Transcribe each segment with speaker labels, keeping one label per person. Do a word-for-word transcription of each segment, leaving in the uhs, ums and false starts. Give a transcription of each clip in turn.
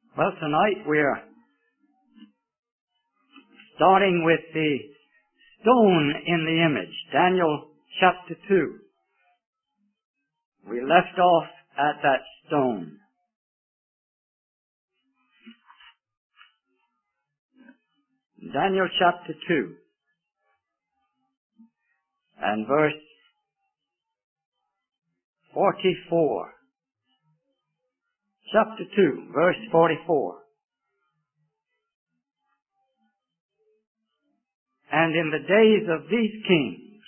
Speaker 1: Well, tonight we're starting with the stone in the image, Daniel chapter two. We left off at that stone. Daniel chapter two and verse forty-four. Chapter two, verse forty-four. And in the days of these kings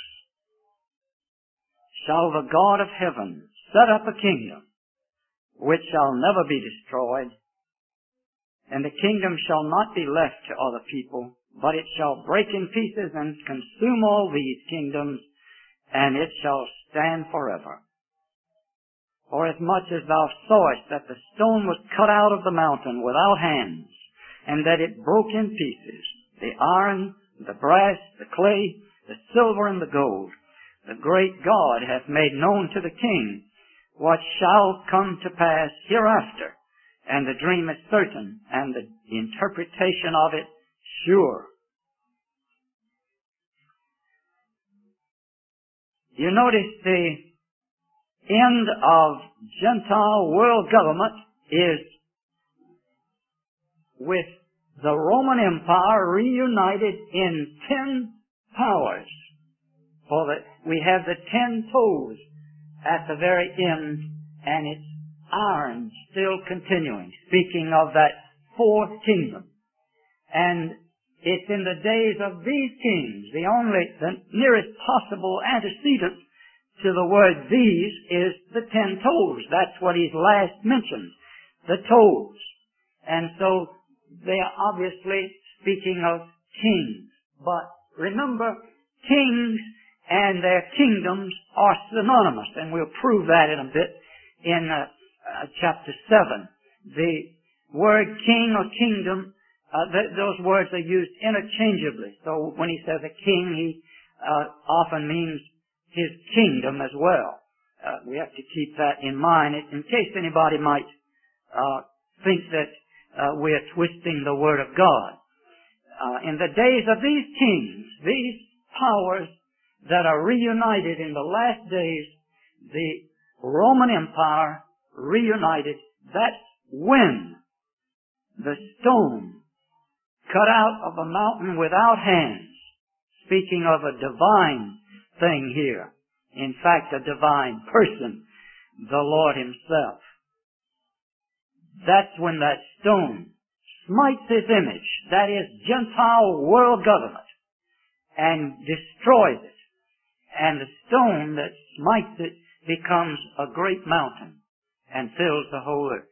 Speaker 1: shall the God of heaven set up a kingdom which shall never be destroyed, and the kingdom shall not be left to other people, but it shall break in pieces and consume all these kingdoms, and it shall stand forever. For as much as thou sawest that the stone was cut out of the mountain without hands, and that it broke in pieces, the iron, the brass, the clay, the silver, and the gold, the great God hath made known to the king what shall come to pass hereafter, and the dream is certain, and the interpretation of it sure. You notice the end of Gentile world government is with the Roman Empire reunited in ten powers. For that we have the ten toes at the very end, and it's iron still continuing, speaking of that fourth kingdom. And it's in the days of these kings, the only, the nearest possible antecedent to the word these is the ten toes. That's what he's last mentioned, the toes. And so they are obviously speaking of kings. But remember, kings and their kingdoms are synonymous, and we'll prove that in a bit in uh, uh, chapter seven. The word king or kingdom, uh, th- those words are used interchangeably. So when he says a king, he uh, often means his kingdom as well. Uh, we have to keep that in mind in case anybody might uh, think that uh, we're twisting the Word of God. Uh, in the days of these kings, these powers that are reunited in the last days, the Roman Empire reunited, that's when the stone cut out of a mountain without hands, speaking of a divine thing here. In fact, a divine person, the Lord Himself. That's when that stone smites His image, that is Gentile world government, and destroys it. And the stone that smites it becomes a great mountain and fills the whole earth.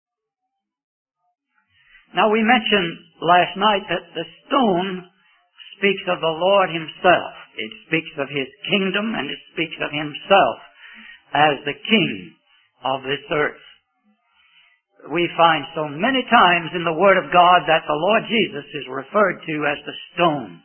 Speaker 1: Now we mentioned last night that the stone speaks of the Lord Himself. It speaks of His kingdom, and it speaks of Himself as the King of this earth. We find so many times in the Word of God that the Lord Jesus is referred to as the stone.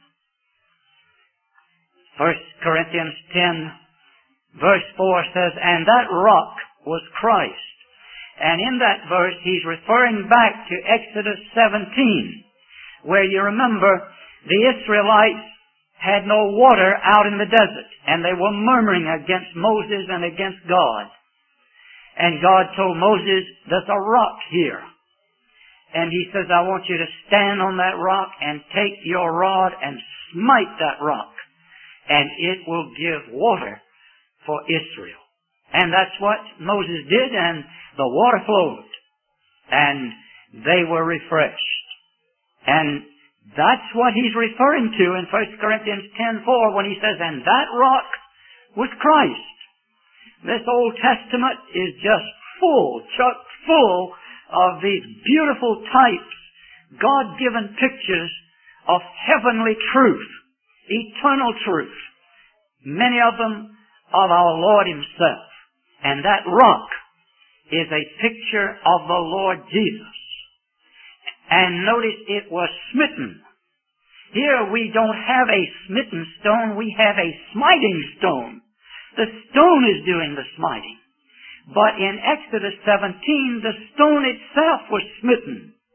Speaker 1: First Corinthians ten verse four says, and that rock was Christ. And in that verse He's referring back to Exodus seventeen, where you remember the Israelites had no water out in the desert, and they were murmuring against Moses and against God. And God told Moses, there's a rock here. And He says, I want you to stand on that rock and take your rod and smite that rock, and it will give water for Israel. And that's what Moses did, and the water flowed, and they were refreshed. And that's what He's referring to in First Corinthians ten four when He says, and that rock was Christ. This Old Testament is just full, chock full of these beautiful types, God-given pictures of heavenly truth, eternal truth, many of them of our Lord Himself. And that rock is a picture of the Lord Jesus. And notice it was smitten. Here we don't have a smitten stone, we have a smiting stone. The stone is doing the smiting. But in Exodus seventeen, the stone itself was smitten.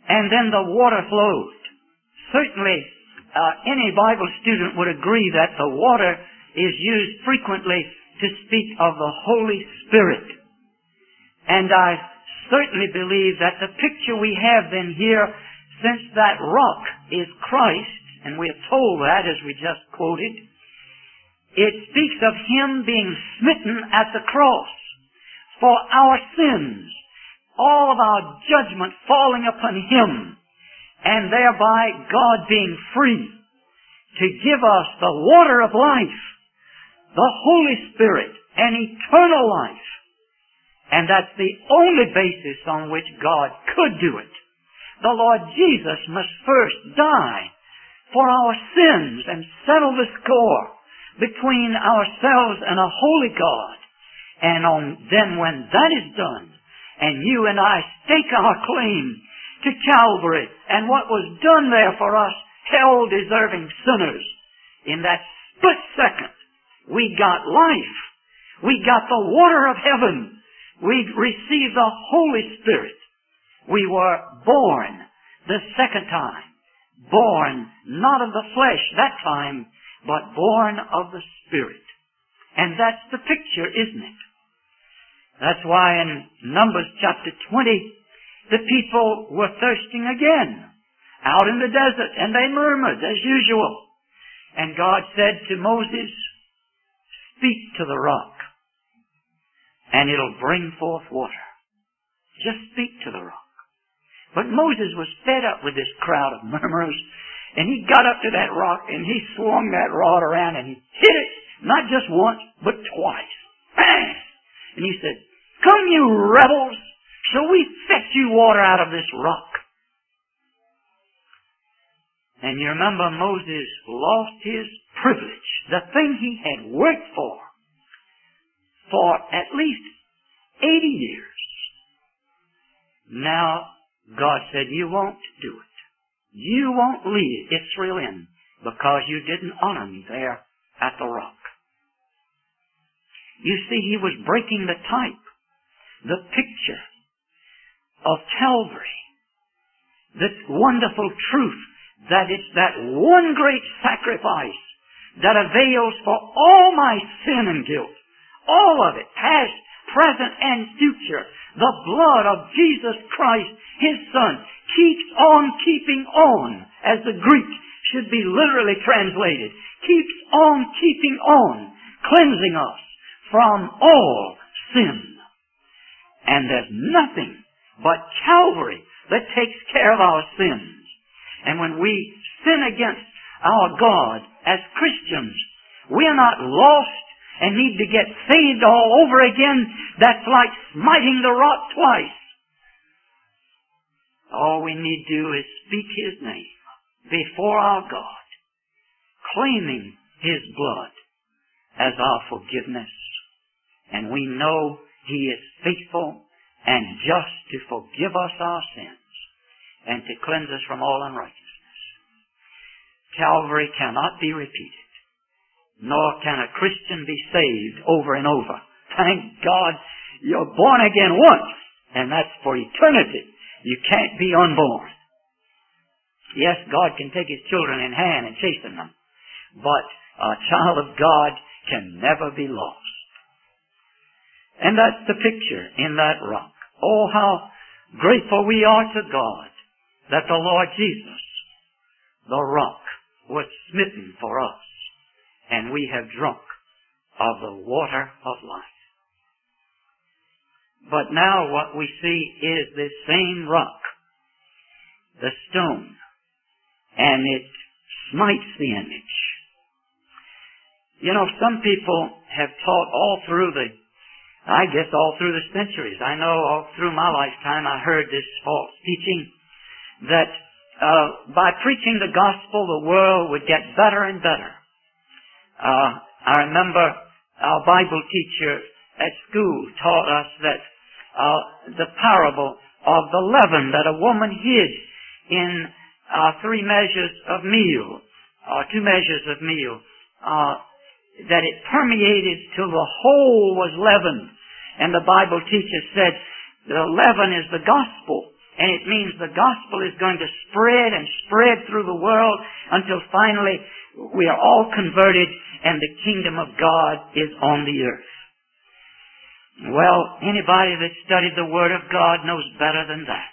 Speaker 1: and then the water flowed. Certainly, uh, any Bible student would agree that the water is used frequently to speak of the Holy Spirit. And I certainly believe that the picture we have then here, since that rock is Christ, and we are told that as we just quoted, it speaks of Him being smitten at the cross for our sins, all of our judgment falling upon Him, and thereby God being free to give us the water of life, the Holy Spirit, and eternal life. And that's the only basis on which God could do it. The Lord Jesus must first die for our sins and settle the score between ourselves and a holy God. And on, then when that is done, and you and I stake our claim to Calvary and what was done there for us, hell-deserving sinners, in that split second, we got life. We got the water of heaven. We received the Holy Spirit. We were born the second time. Born not of the flesh that time, but born of the Spirit. And that's the picture, isn't it? That's why in Numbers chapter twenty, the people were thirsting again out in the desert, and they murmured as usual. And God said to Moses, speak to the rock, and it'll bring forth water. Just speak to the rock. But Moses was fed up with this crowd of murmurers, and he got up to that rock, and he swung that rod around, and he hit it, not just once, but twice. Bang! And he said, come, you rebels, shall we fetch you water out of this rock? And you remember Moses lost his privilege, the thing he had worked for, for at least eighty years. Now, God said, you won't do it. You won't lead Israel in because you didn't honor me there at the rock. You see, he was breaking the type, the picture of Calvary, this wonderful truth that it's that one great sacrifice that avails for all my sin and guilt, all of it, past, present, and future. The blood of Jesus Christ, His Son, keeps on keeping on, as the Greek should be literally translated, keeps on keeping on, cleansing us from all sin. And there's nothing but Calvary that takes care of our sins. And when we sin against our God as Christians, we are not lost and need to get saved all over again. That's like smiting the rock twice. All we need to do is speak His name before our God, claiming His blood as our forgiveness. And we know He is faithful and just to forgive us our sins and to cleanse us from all unrighteousness. Calvary cannot be repeated, nor can a Christian be saved over and over. Thank God you're born again once, and that's for eternity. You can't be unborn. Yes, God can take His children in hand and chasten them, but a child of God can never be lost. And that's the picture in that rock. Oh, how grateful we are to God that the Lord Jesus, the rock, was smitten for us, and we have drunk of the water of life. But now what we see is this same rock, the stone, and it smites the image. You know, some people have taught all through the, I guess all through the centuries. I know all through my lifetime I heard this false teaching that uh, by preaching the gospel the world would get better and better. Uh, I remember our Bible teacher at school taught us that uh, the parable of the leaven that a woman hid in uh, three measures of meal, or two measures of meal, uh, that it permeated till the whole was leavened. And the Bible teacher said the leaven is the gospel. And it means the gospel is going to spread and spread through the world until finally we are all converted and the kingdom of God is on the earth. Well, anybody that studied the Word of God knows better than that.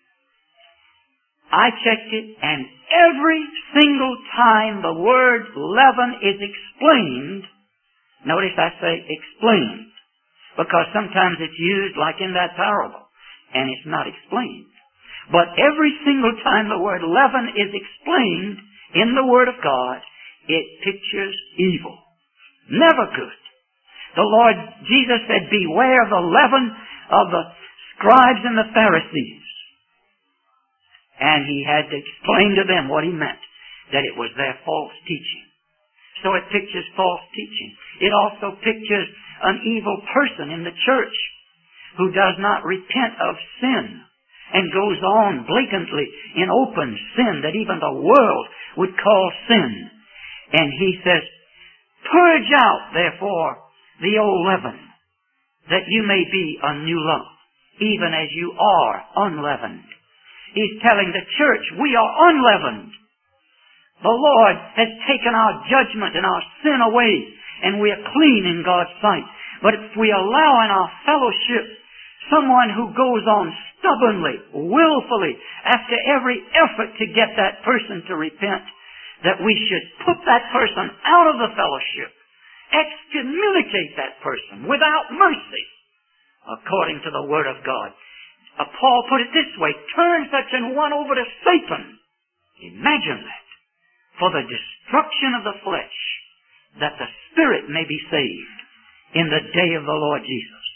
Speaker 1: I checked it, and every single time the word leaven is explained, notice I say explained, because sometimes it's used like in that parable, and it's not explained. But every single time the word leaven is explained in the Word of God, it pictures evil. Never good. The Lord Jesus said, beware of the leaven of the scribes and the Pharisees. And He had to explain to them what He meant, that it was their false teaching. So it pictures false teaching. It also pictures an evil person in the church who does not repent of sin and goes on blatantly in open sin that even the world would call sin. And He says, purge out, therefore, the old leaven, that you may be a new lump, even as you are unleavened. He's telling the church, we are unleavened. The Lord has taken our judgment and our sin away, and we are clean in God's sight. But if we allow in our fellowship someone who goes on stubbornly, willfully, after every effort to get that person to repent, that we should put that person out of the fellowship, excommunicate that person without mercy, according to the Word of God. Uh, Paul put it this way, turn such an one over to Satan. Imagine that. For the destruction of the flesh, that the spirit may be saved in the day of the Lord Jesus.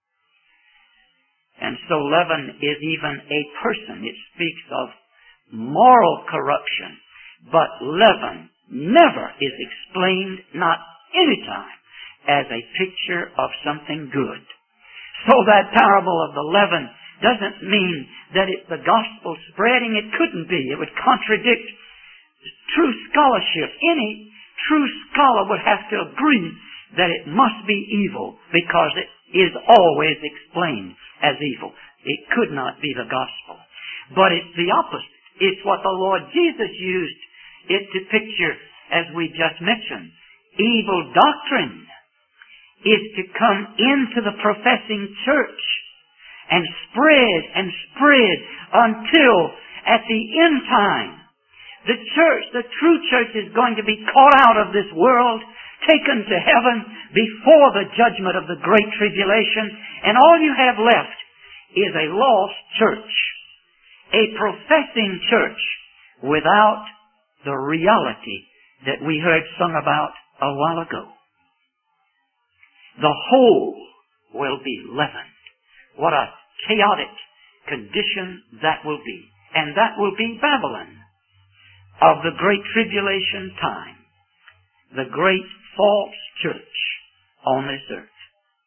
Speaker 1: And so leaven is even a person. It speaks of moral corruption. But leaven never is explained, not any time, as a picture of something good. So that parable of the leaven doesn't mean that it's the gospel spreading. It couldn't be. It would contradict true scholarship. Any true scholar would have to agree that it must be evil because it is always explained as evil. It could not be the gospel. But it's the opposite. It's what the Lord Jesus used it to picture, as we just mentioned. Evil doctrine is to come into the professing church and spread and spread until at the end time, the church, the true church, is going to be caught out of this world, taken to heaven before the judgment of the great tribulation, and all you have left is a lost church, a professing church without the reality that we heard sung about a while ago. The whole will be leavened. What a chaotic condition that will be. And that will be Babylon of the great tribulation time. The great false church on this earth.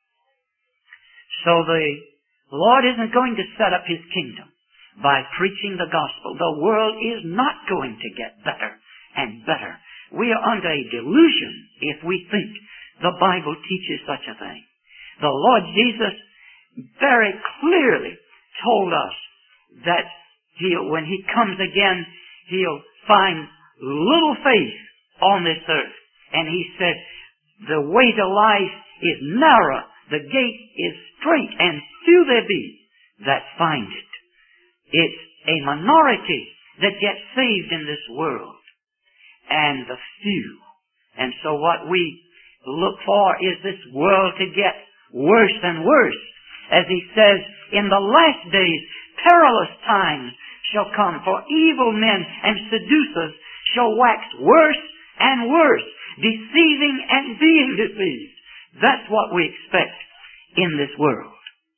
Speaker 1: So the Lord isn't going to set up His kingdom by preaching the gospel. The world is not going to get better and better. We are under a delusion if we think the Bible teaches such a thing. The Lord Jesus very clearly told us that he'll, when He comes again, He'll find little faith on this earth. And He said, the way to life is narrow, the gate is straight, and few there be that find it. It's a minority that gets saved in this world, and the few. And so what we look for is this world to get worse and worse. As He says, in the last days, perilous times shall come, for evil men and seducers shall wax worse and worse, deceiving and being deceived. That's what we expect in this world.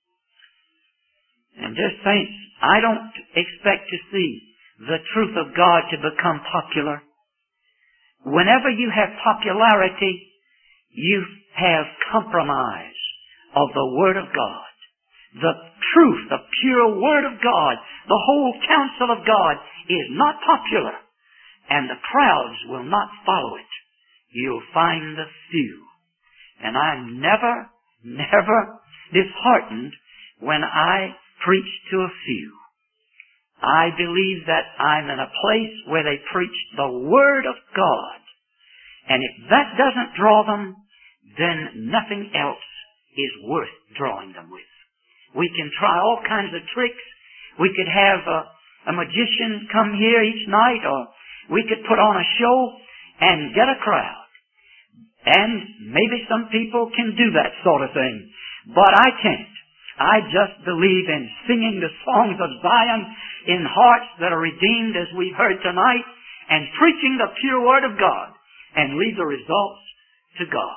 Speaker 1: And dear saints, I don't expect to see the truth of God to become popular. Whenever you have popularity, you have compromise of the Word of God. The truth, the pure Word of God, the whole counsel of God is not popular, and the crowds will not follow it. You'll find the few. And I'm never, never disheartened when I preach to a few. I believe that I'm in a place where they preach the Word of God. And if that doesn't draw them, then nothing else is worth drawing them with. We can try all kinds of tricks. We could have a, a magician come here each night, or we could put on a show and get a crowd. And maybe some people can do that sort of thing. But I can't. I just believe in singing the songs of Zion in hearts that are redeemed, as we've heard tonight, and preaching the pure Word of God, and leave the results to God.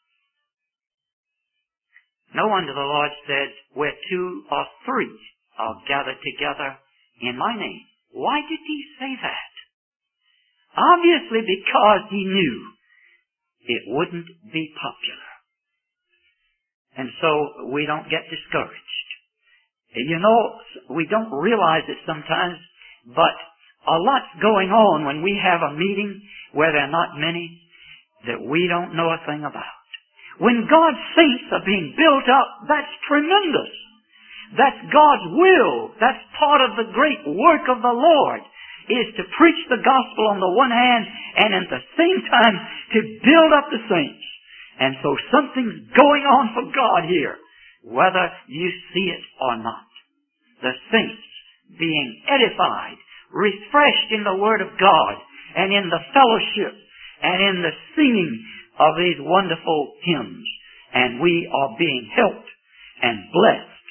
Speaker 1: No wonder the Lord said, where two or three are gathered together in my name. Why did He say that? Obviously because He knew it wouldn't be popular. And so we don't get discouraged. You know, we don't realize it sometimes, but a lot's going on when we have a meeting where there are not many that we don't know a thing about. When God's saints are being built up, that's tremendous. That's God's will. That's part of the great work of the Lord, is to preach the gospel on the one hand and at the same time to build up the saints. And so something's going on for God here, whether you see it or not. The saints being edified, refreshed in the Word of God, and in the fellowship, and in the singing of these wonderful hymns. And we are being helped and blessed.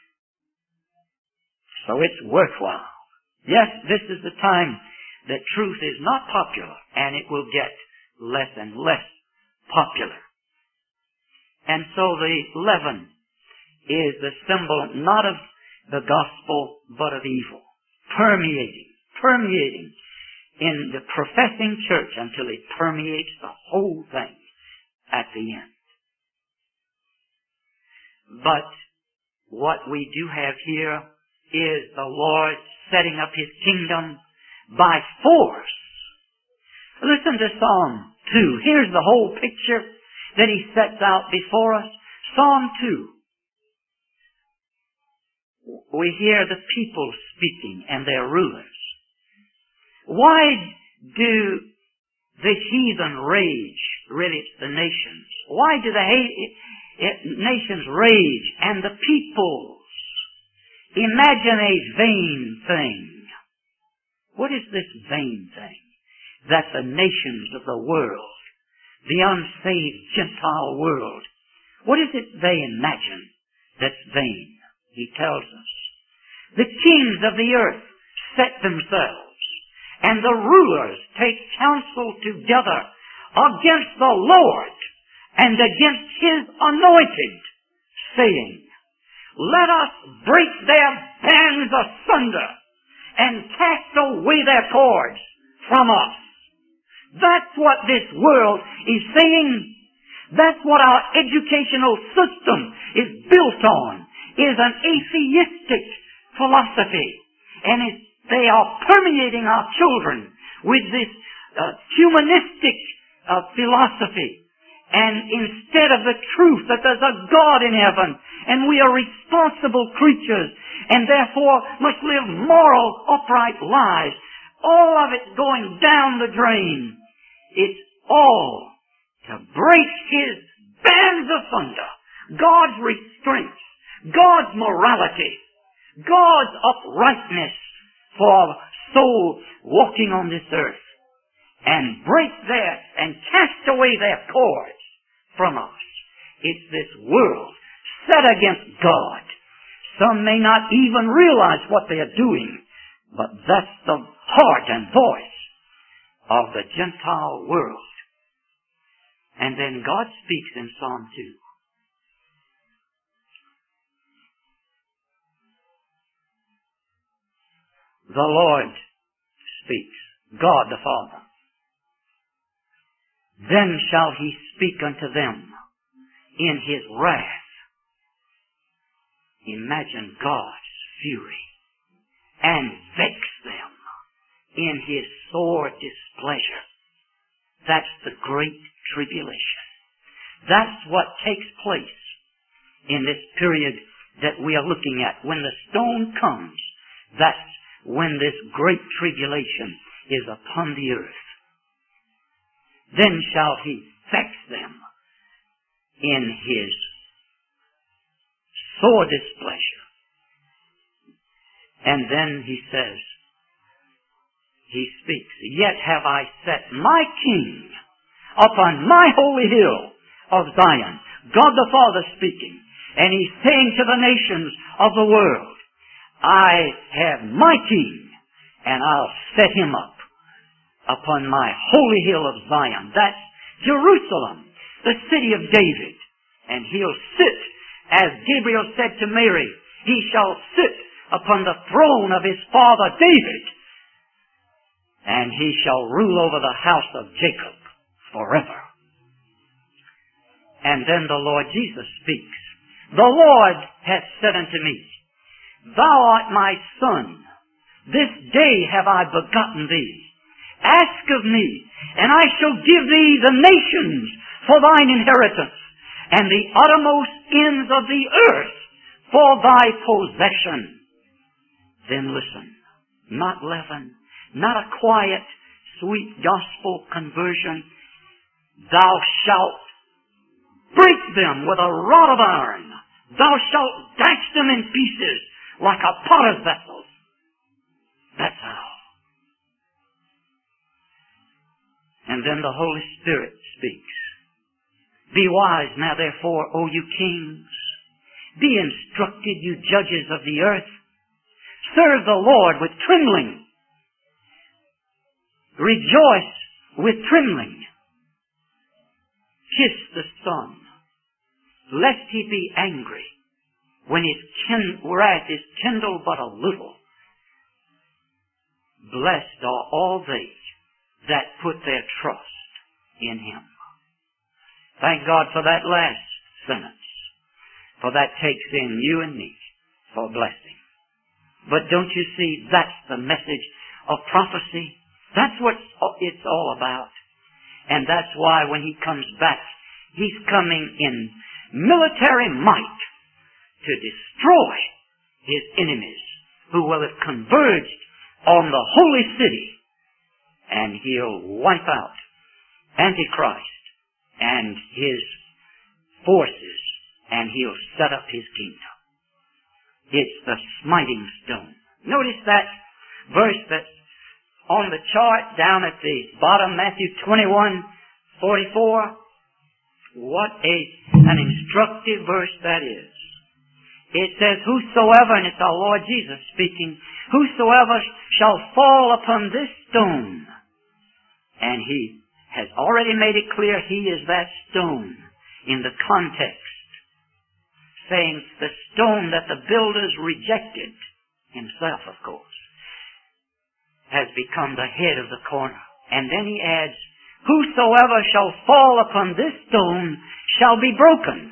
Speaker 1: So it's worthwhile. Yes, this is the time that truth is not popular, and it will get less and less popular. And so the leaven is the symbol not of the gospel, but of evil. Permeating, permeating in the professing church until it permeates the whole thing at the end. But what we do have here is the Lord setting up His kingdom by force. Listen to Psalm two. Here's the whole picture that He sets out before us. Psalm two. We hear the people speaking and their rulers. Why do the heathen rage? Really, it's the nations. Why do the nations rage and the peoples imagine a vain thing? What is this vain thing that the nations of the world, the unsaved Gentile world, what is it they imagine that's vain? He tells us. The kings of the earth set themselves, and the rulers take counsel together against the Lord and against His anointed, saying, let us break their bands asunder and cast away their cords from us. That's what this world is saying. That's what our educational system is built on, is an atheistic philosophy. And it's, they are permeating our children with this uh, humanistic uh, philosophy. And instead of the truth that there's a God in heaven, and we are responsible creatures, and therefore must live moral, upright lives, all of it going down the drain. It's all to break His bands asunder. God's restraints, God's morality, God's uprightness for soul walking on this earth, and break their, and cast away their cords from us. It's this world set against God. Some may not even realize what they are doing, but that's the heart and voice of the Gentile world. And then God speaks in Psalm two. The Lord speaks, God the Father. Then shall He speak unto them in His wrath. Imagine God's fury, and vex them in His sore displeasure. That's the great tribulation. That's what takes place in this period that we are looking at. When the stone comes, that's when this great tribulation is upon the earth. Then shall he vex them in his sore displeasure. And then he says, he speaks, yet have I set my king upon my holy hill of Zion. God the Father speaking. And he's saying to the nations of the world, I have my king, and I'll set him up upon my holy hill of Zion. That's Jerusalem, the city of David. And he'll sit, as Gabriel said to Mary, he shall sit upon the throne of his father David, and he shall rule over the house of Jacob forever. And then the Lord Jesus speaks. The Lord hath said unto me, Thou art my son. This day have I begotten thee. Ask of me, and I shall give thee the nations for thine inheritance, and the uttermost ends of the earth for thy possession. Then listen, not leaven, not a quiet, sweet gospel conversion. Thou shalt break them with a rod of iron. Thou shalt dash them in pieces like a potter's vessel. That's how. And then the Holy Spirit speaks. Be wise now therefore, O you kings. Be instructed, you judges of the earth. Serve the Lord with trembling. Rejoice with trembling. Kiss the Son, lest he be angry when his kin- wrath is kindled but a little. Blessed are all they that put their trust in him. Thank God for that last sentence, for that takes in you and me for blessing. But don't you see, that's the message of prophecy. That's what it's all about. And that's why when he comes back, he's coming in military might to destroy his enemies who will have converged on the holy city. And he'll wipe out Antichrist and his forces, and he'll set up his kingdom. It's the smiting stone. Notice that verse that's on the chart down at the bottom, Matthew twenty-one forty-four. What a, an instructive verse that is. It says, whosoever, and it's our Lord Jesus speaking, whosoever shall fall upon this stone, and he has already made it clear he is that stone in the context, saying the stone that the builders rejected, himself of course, has become the head of the corner. And then he adds, whosoever shall fall upon this stone shall be broken.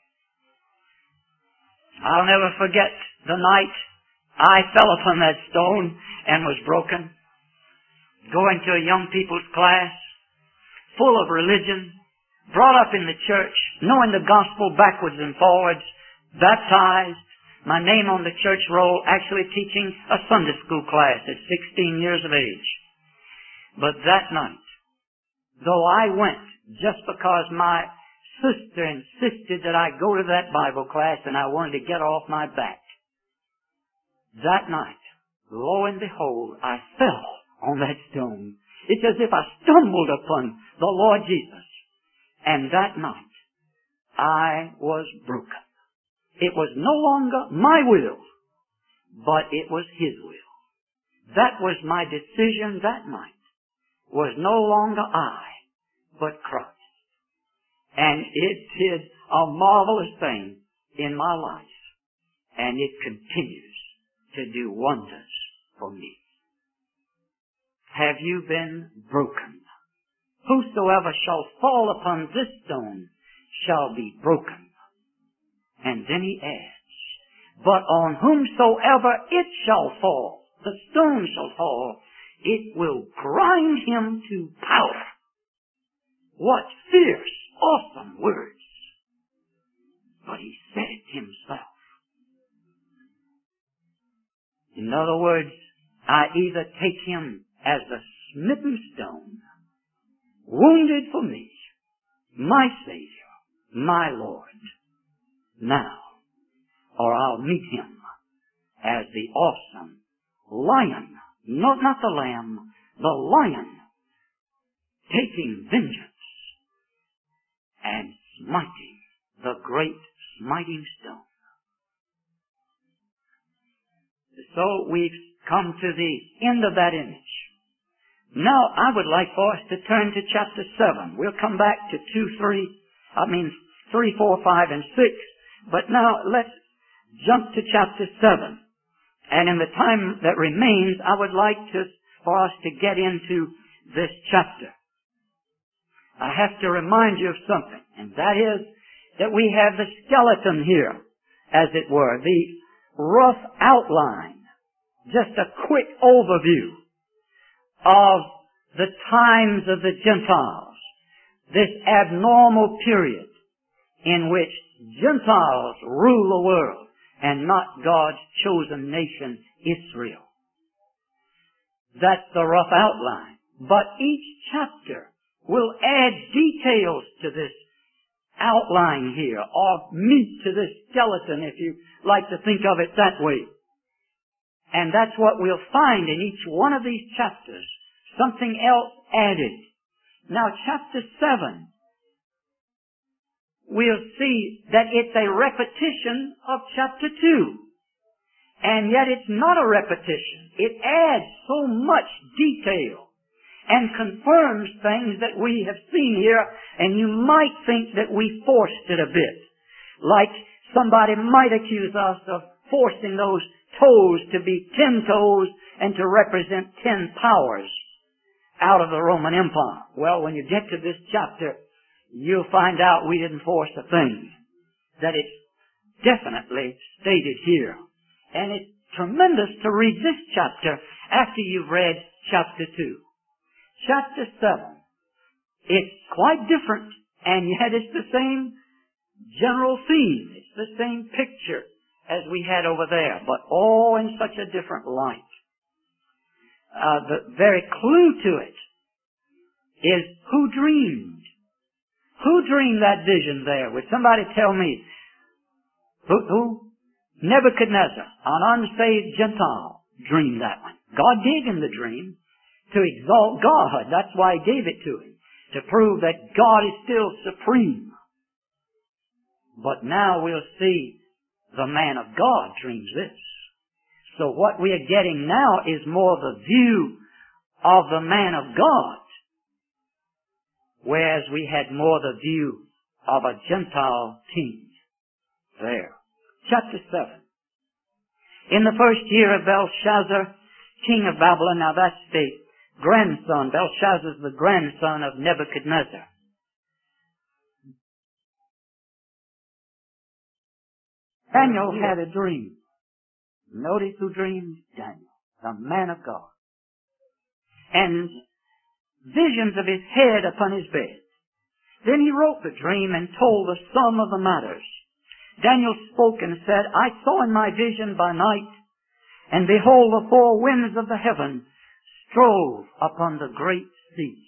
Speaker 1: I'll never forget the night I fell upon that stone and was broken. Going to a young people's class, full of religion, brought up in the church, knowing the gospel backwards and forwards, baptized, my name on the church roll, actually teaching a Sunday school class at sixteen years of age. But that night, though I went just because my sister insisted that I go to that Bible class and I wanted to get off my back, that night, lo and behold, I fell on that stone. It's as if I stumbled upon the Lord Jesus. And that night, I was broken. It was no longer my will, but it was his will. That was my decision that night. Was no longer I, but Christ. And it did a marvelous thing in my life. And it continues to do wonders for me. Have you been broken? Whosoever shall fall upon this stone shall be broken. And then he adds, but on whomsoever it shall fall, the stone shall fall, it will grind him to powder. What fierce, awesome words. But he said it himself. In other words, I either take him as the smitten stone, wounded for me, my Savior, my Lord, now, or I'll meet him as the awesome lion, not, not the lamb, the lion, taking vengeance and smiting the great smiting stone. So we've come to the end of that image. Now I would like for us to turn to chapter seven. We'll come back to two, three, I mean three, four, five, and six. But now let's jump to chapter seven. And in the time that remains, I would like to, for us to get into this chapter. I have to remind you of something, and that is that we have the skeleton here, as it were, the rough outline, just a quick overview of the times of the Gentiles, this abnormal period in which Gentiles rule the world and not God's chosen nation, Israel. That's the rough outline. But each chapter will add details to this outline here, or meat to this skeleton, if you like to think of it that way. And that's what we'll find in each one of these chapters, something else added. Now, chapter seven, we'll see that it's a repetition of chapter two. And yet it's not a repetition. It adds so much detail and confirms things that we have seen here, and you might think that we forced it a bit. Like somebody might accuse us of forcing those toes to be ten toes and to represent ten powers out of the Roman Empire. Well, when you get to this chapter, you'll find out we didn't force a thing. That it's definitely stated here. And it's tremendous to read this chapter after you've read chapter two. Chapter seven, it's quite different, and yet it's the same general theme. It's the same picture as we had over there, but all in such a different light. Uh, the very clue to it is who dreamed. Who dreamed that vision there? Would somebody tell me? Who? who? Nebuchadnezzar, an unsaved Gentile, dreamed that one. God gave him the dream to exalt God. That's why He gave it to him, to prove that God is still supreme. But now we'll see the man of God dreams this. So what we are getting now is more the view of the man of God, whereas we had more the view of a Gentile king. There. Chapter seven. In the first year of Belshazzar, king of Babylon, now that's the grandson, Belshazzar's the grandson of Nebuchadnezzar. Daniel had a dream. Notice who dreamed? Daniel, the man of God. And visions of his head upon his bed. Then he wrote the dream and told the sum of the matters. Daniel spoke and said, I saw in my vision by night, and behold, the four winds of the heaven strove upon the great sea.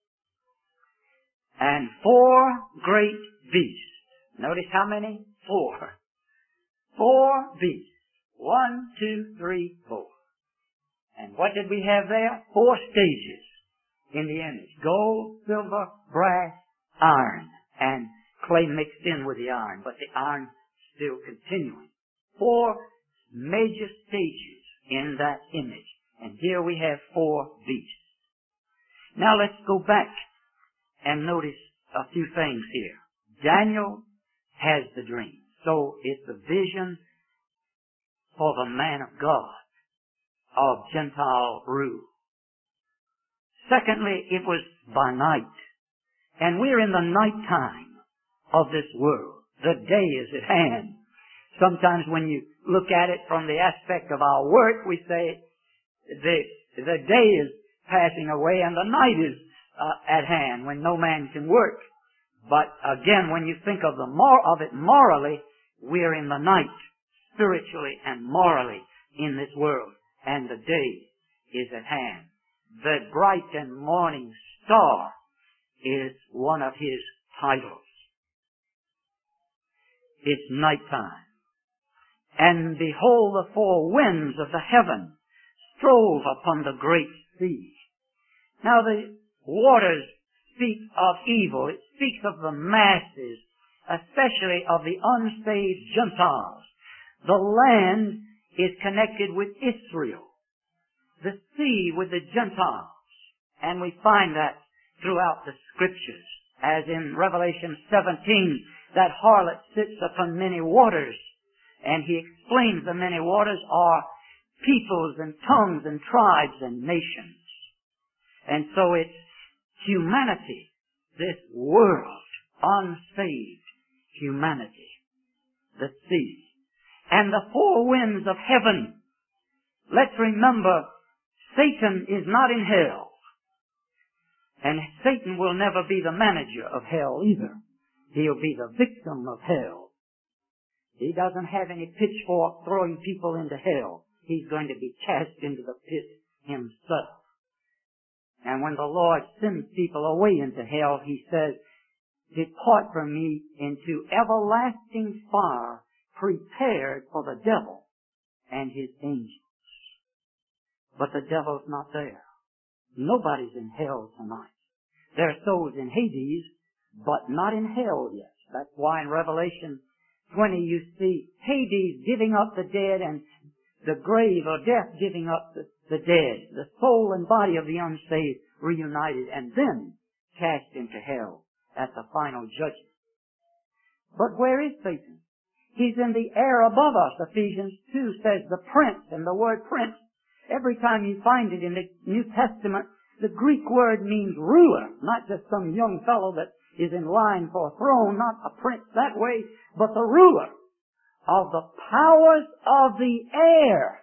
Speaker 1: And four great beasts. Notice how many? Four. Four beasts. One, two, three, four. And what did we have there? Four stages in the image. Gold, silver, brass, iron. And clay mixed in with the iron, but the iron still continuing. Four major stages in that image. And here we have four beasts. Now let's go back and notice a few things here. Daniel has the dream. So it's a vision for the man of God of Gentile rule. Secondly, it was by night. And we're in the nighttime of this world. The day is at hand. Sometimes when you look at it from the aspect of our work, we say the, the day is passing away and the night is uh, at hand when no man can work. But again, when you think of the more of it morally, we're in the night, spiritually and morally in this world. And the day is at hand. The bright and morning star is one of his titles. It's nighttime. And behold, the four winds of the heaven strove upon the great sea. Now the waters speak of evil. It speaks of the masses, especially of the unsaved Gentiles. The land is connected with Israel. The sea with the Gentiles. And we find that throughout the Scriptures. As in Revelation seventeen, that harlot sits upon many waters. And he explains the many waters are peoples and tongues and tribes and nations. And so it's humanity, this world, unsaved humanity, the sea. And the four winds of heaven. Let's remember, Satan is not in hell. And Satan will never be the manager of hell either. He'll be the victim of hell. He doesn't have any pitchfork throwing people into hell. He's going to be cast into the pit himself. And when the Lord sends people away into hell, he says, depart from me into everlasting fire prepared for the devil and his angels. But the devil's not there. Nobody's in hell tonight. There are souls in Hades, but not in hell yet. That's why in Revelation twenty you see Hades giving up the dead and the grave or death giving up the, the dead. The soul and body of the unsaved reunited and then cast into hell at the final judgment. But where is Satan? He's in the air above us. Ephesians two says the prince, and the word prince, every time you find it in the New Testament, the Greek word means ruler, not just some young fellow that is in line for a throne, not a prince that way, but the ruler of the powers of the air.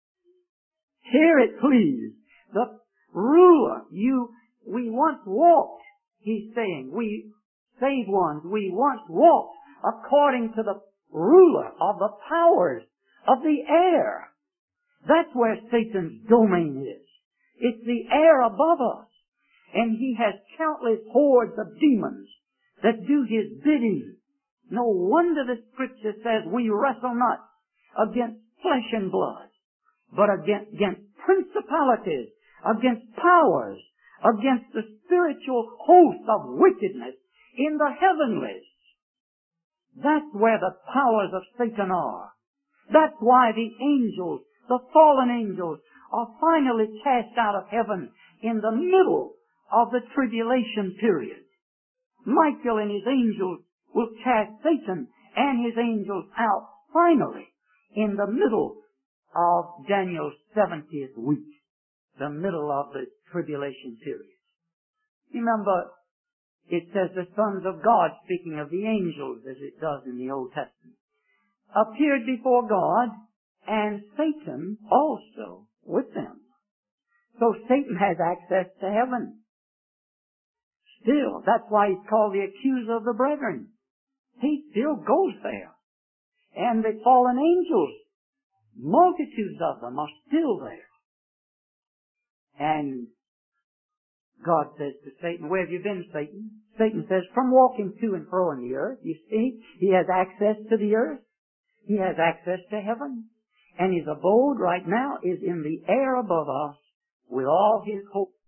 Speaker 1: Hear it, please. The ruler. You, we once walked, he's saying, we saved ones, we once walked according to the ruler of the powers of the air. That's where Satan's domain is. It's the air above us. And he has countless hordes of demons that do his bidding. No wonder the Scripture says we wrestle not against flesh and blood, but against, against principalities, against powers, against the spiritual host of wickedness in the heavenlies. That's where the powers of Satan are. That's why the angels, the fallen angels, are finally cast out of heaven in the middle of the tribulation period. Michael and his angels will cast Satan and his angels out finally in the middle of Daniel's seventieth week, the middle of the tribulation period. Remember, it says the sons of God, speaking of the angels as it does in the Old Testament, appeared before God and Satan also with them. So Satan has access to heaven. Still, that's why he's called the accuser of the brethren. He still goes there. And the fallen angels, multitudes of them, are still there. And God says to Satan, where have you been, Satan? Satan says, from walking to and fro in the earth. You see, he has access to the earth. He has access to heaven. And his abode right now is in the air above us with all his hope